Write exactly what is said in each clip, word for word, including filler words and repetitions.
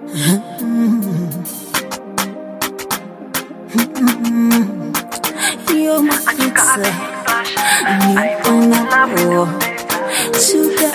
You're my pizza. I wanna sugar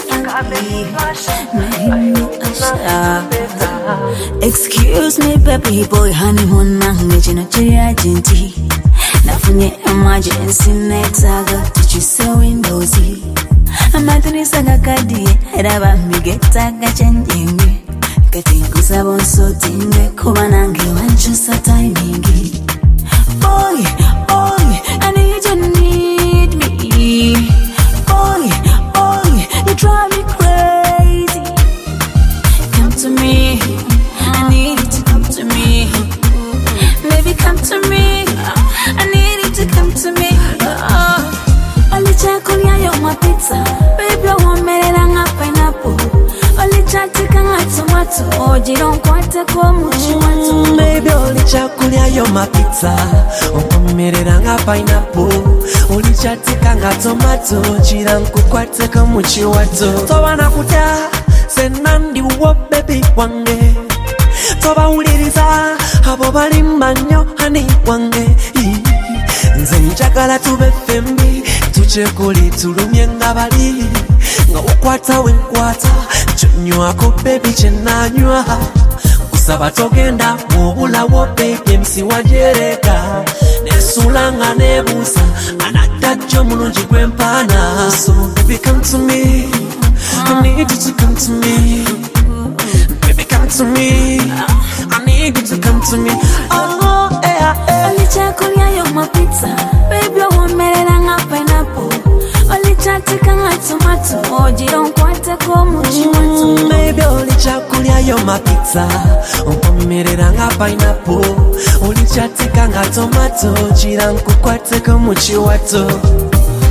and excuse me, baby boy, honeymoon language no agenti. Nafunye emergency next aga teach you so windowsy. Amadini sanga kadi edaba migeta gachenjingi. Getting kusabon so tinge kubanange wanchusa timing. Boy, boy, I need you need me. Boy, boy, you drive me crazy. Come to me, I need you to come to me. Baby, come to me, I need you to come to me. Oh, only chocolate you're my pizza. Baby, I want me to hang up pineapple. Only chocolate and tomato. Oh, you don't want to go much you want to. Baby, only chocolate you're my pizza. Oh, me to hang up pineapple. Only chocolate and tomato. You don't want to go much you want to. So I nakuta, senandi wo baby wange. Toba uliriza, habo bali manyo hani wange. Nze njagala tube fembi, tuchekoli tulumye ngabali. Nga ukwata wenkwata, chonywako baby chenanywa. Kusaba togenda, mubula wo baby msi wajereka. Nesulanga nebusa, anatajo mulunji kwempana. So baby come to me, I need you to come to me. Baby come to me, I need you to come to me. Oh, yeah, yeah. Only chocolate you're my pizza. Baby, I want me to hang up pineapple. Only chocolate and tomato. Oh, you don't want to go much you want to. Baby, only chocolate you're my pizza. Oh, me to hang up pineapple. Only chocolate and tomato. You don't want to go much you want to.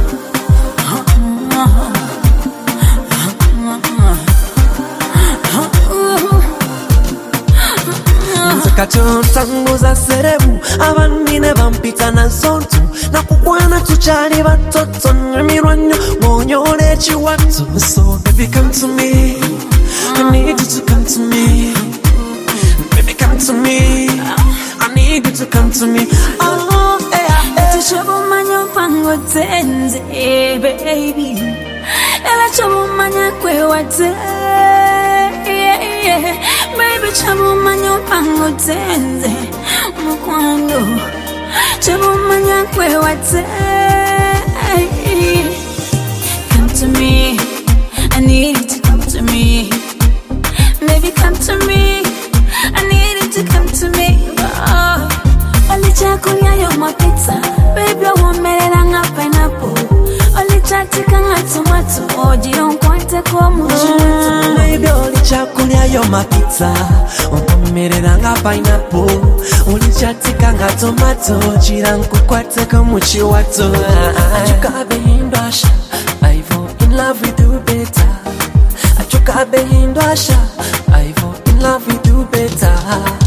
Kacho tangu za serebu abanine bampita na zontu na kukwana tuchali batoto nyemirwanyo mwonyole chiwatu. So baby come to me, I need you to come to me. Baby come to me, I need you to come to me. Oh yeah, yeah. Tushobo manyo pango tenze baby. Ela chobo manya kwe wate. Baby, chabu manyo pango tenze mukwando. Chabu manya kwe wate. Come to me, I need you to come to me. Baby, come to me, I need you to come to me. Oh, only chocolate you're my pizza. Baby, I want me to hang up pineapple. Only chocolate and tomato. Oh, you don't want to go much. Baby, only chocolate you're my pizza. Oh, me to hang up pineapple. Only chocolate and tomato. You don't want to go much you want to. You got me in Russia. I fall in love with you better. I took a behind Russia. I fall in love with you better.